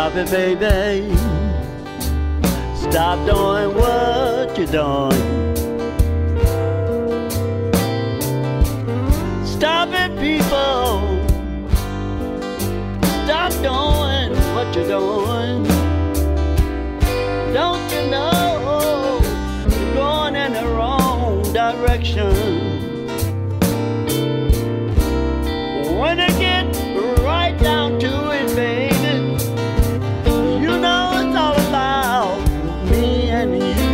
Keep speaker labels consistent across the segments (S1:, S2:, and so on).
S1: Stop it, baby. Stop doing what you're doing. Stop it, people. Stop doing what you're doing. Don't you know you're going in the wrong direction? When it gets right down to it, baby, you know it's all about me and you.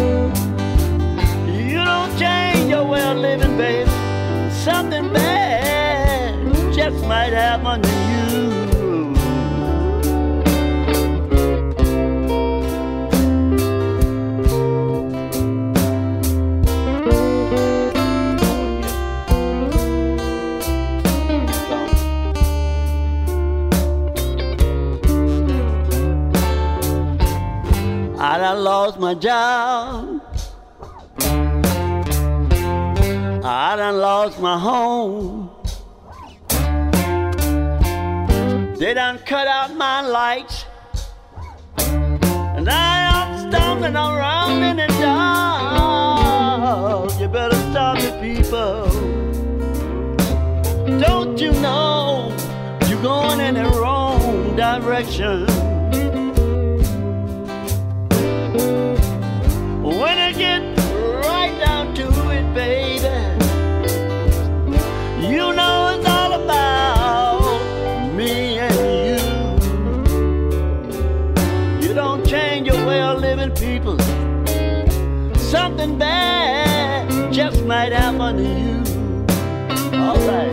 S1: You don't change your way of living, baby. Something bad just might happen to you. I done lost my job. I done lost my home. They done cut out my lights, and I am stumbling around in the dark. You better stop it, people. Don't you know you're going in the wrong direction? When it gets right down to it, baby, you know it's all about me and you. You don't change your way of living, people. Something bad just might happen to you. All right.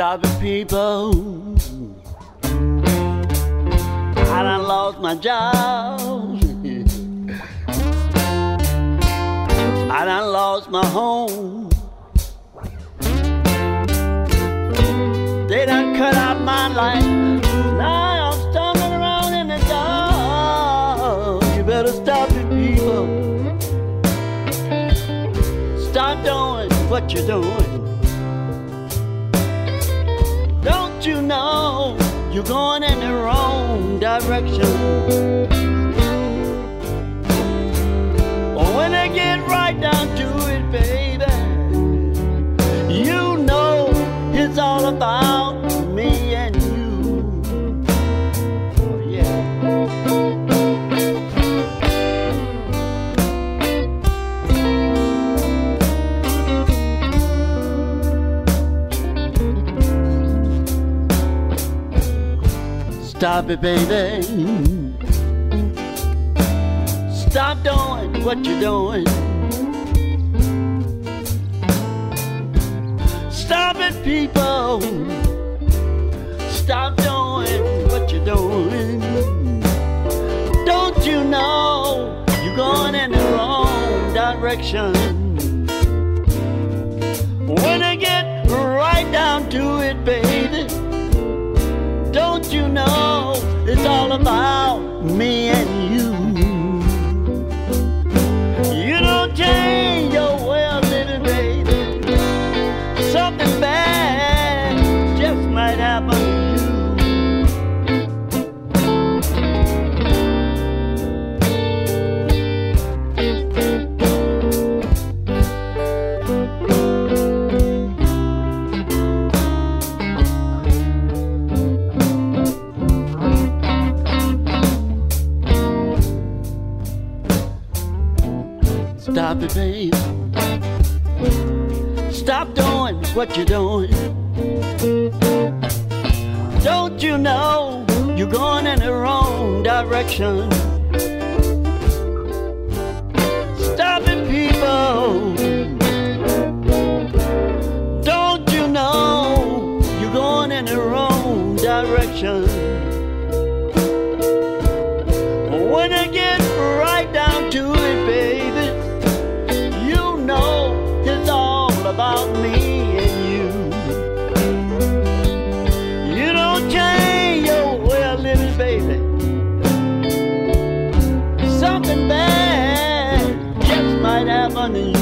S1: Stop it, people. I done lost my job. I done lost my home. They done cut out my life. Now I'm stumbling around in the dark. You better stop it, people. Stop doing what you're doing. Don't you know you're going in the wrong direction? When I get right down to it, baby, you know it's all about me and you. Oh, yeah. Stop it, baby. Stop doing what you're doing. Stop it, people. Stop doing what you're doing. Don't you know you're going in the wrong direction? When I get right down to it, baby, don't you know it's all about me and you? You don't change your way of living, baby. Something bad just might happen to you. Stop it, baby. Stop doing what you're doing. Don't you know you're going in the wrong direction? Stop it, people. Don't you know you're going in the wrong direction? When I get right down to it, baby, you know it's all about me and you. You don't change your way of living, baby. Something bad just might happen to you.